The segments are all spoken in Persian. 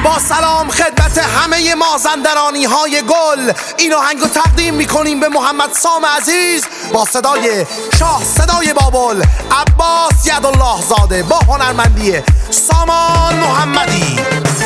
با سلام خدمت همه مازندرانی های گل، این آهنگ رو تقدیم میکنیم به محمد سام عزیز با صدای شاه، صدای بابل عباس یدالله زاده با هنرمندی سامان محمدی،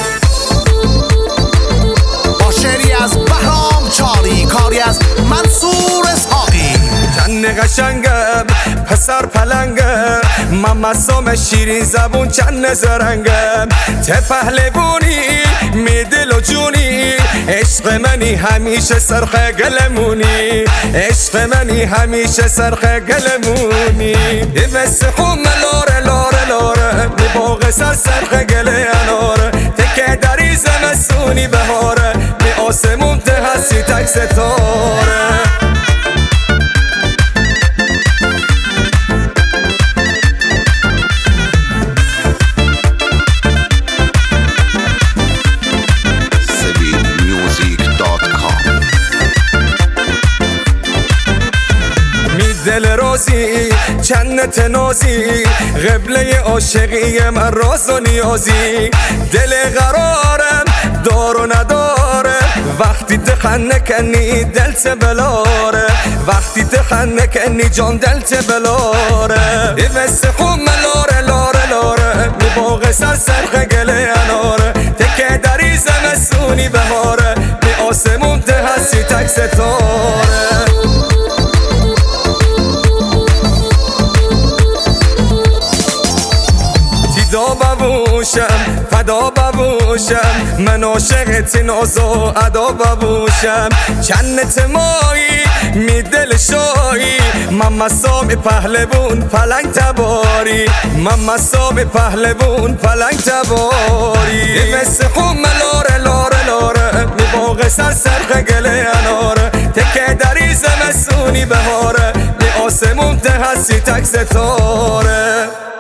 با شعری از بهرام چاری، کاری از منصور اسحاقی. چند قشنگم پسر پلنگم، محمد سام شیرین زبون چند زرنگم، ته پهلوونی می دل و جونی، عشق منی همیشه سرخ گلمونی، عشق منی همیشه سرخ گلمونی. بس خون لاره لاره لاره می باغ سرخ گل اناره، تکه دری زمستونی بهاره، می آسمون ته هستی تک ستاره. دل روزی چند تنازی، قبله عاشقی من راز و نیازی، دل قرارم دار و نداره، وقتی تخنه کنی دلت بلاره، وقتی تخنه کنی جان دلت بلاره. بس خون لاره لاره لاره می باغ سرخ گل اناره، تکه دری زمستونی بهاره، می آسمون ته هستی تک ستاره. فدا ببوشم من عاشقت ناز و ادا ببوشم، چند تمایی می دل شایی، محمد سام پهلوون پلنگ تباری، محمد سام پهلوون پلنگ تباری. مثل خون لاره لاره لاره می باغ سرخ گل اناره، تکه دری زمستونی بهاره، می آسمون ته هستی تک ستاره.